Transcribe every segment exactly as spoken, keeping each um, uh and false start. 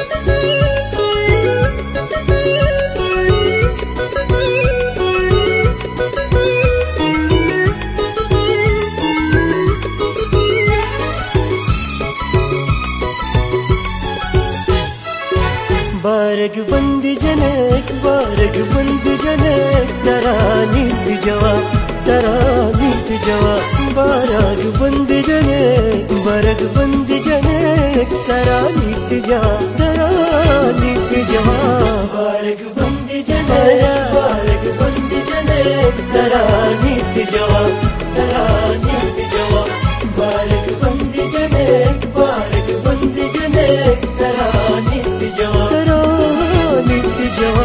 बारग बंदी जनेक बारग बंदी जनेक तरानीत जवा तरानीत जवा बारग बंदी जनेक बारग बंदी जनेक तरानीत जवा तरानीत जवा बारग बंदी जनेक बारग बंदी जनेक तरानीत जवा तरानीत जवा बारग बंदी जनेक बारग बंदी जनेक तरानीत जवा तरानीत जवा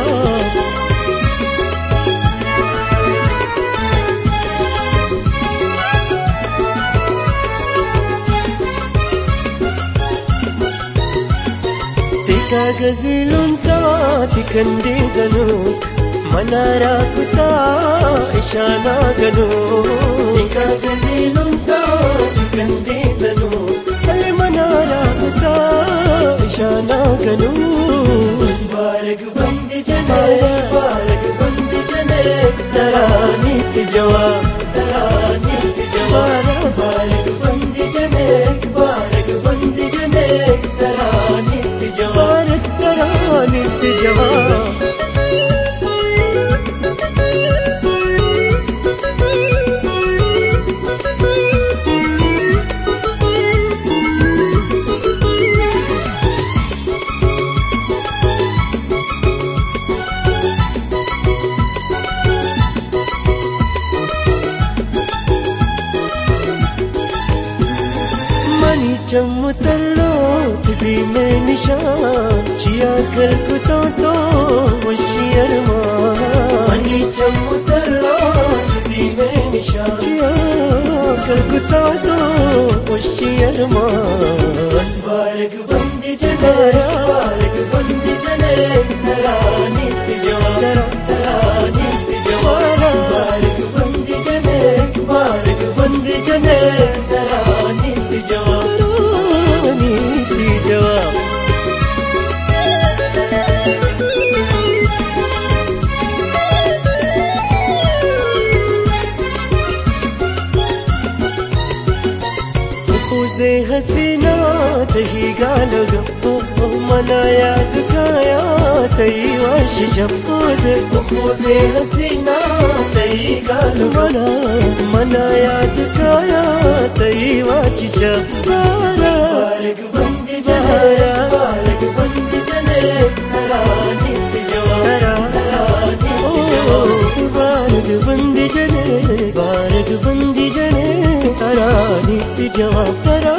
tika gazilun ta tikandi zanu manara kuta ishana ganu tika gazilun ta tikandi zanu kale manara kuta ishana ganu barag bandi jane barag bandi jane taranit jawa taranit jawa barag bandi jane barag bandi jane taranit jawa taranit jawa चमतलो तुझी में निशान chia कर कुतो तो वशियर मानी चमतलो तुझी में निशान चिया कर कुतो तो वशियर मान बारग बंदी जने बारग बंदी जने तरानीत जवा तरानीत जवा बारग बंदी जने बारग बंदी जने तरानीत जवा से हसीना तही गालग मना याद काया तई वाश जपो से से हसीना तई गाल मना मना याद काया तई वाश जप बारग बंदी जने बारग बंदी जने तरानीत जवा तरानीत जवा बारग बंदी जने बारग बंदी जने तरानीत जवा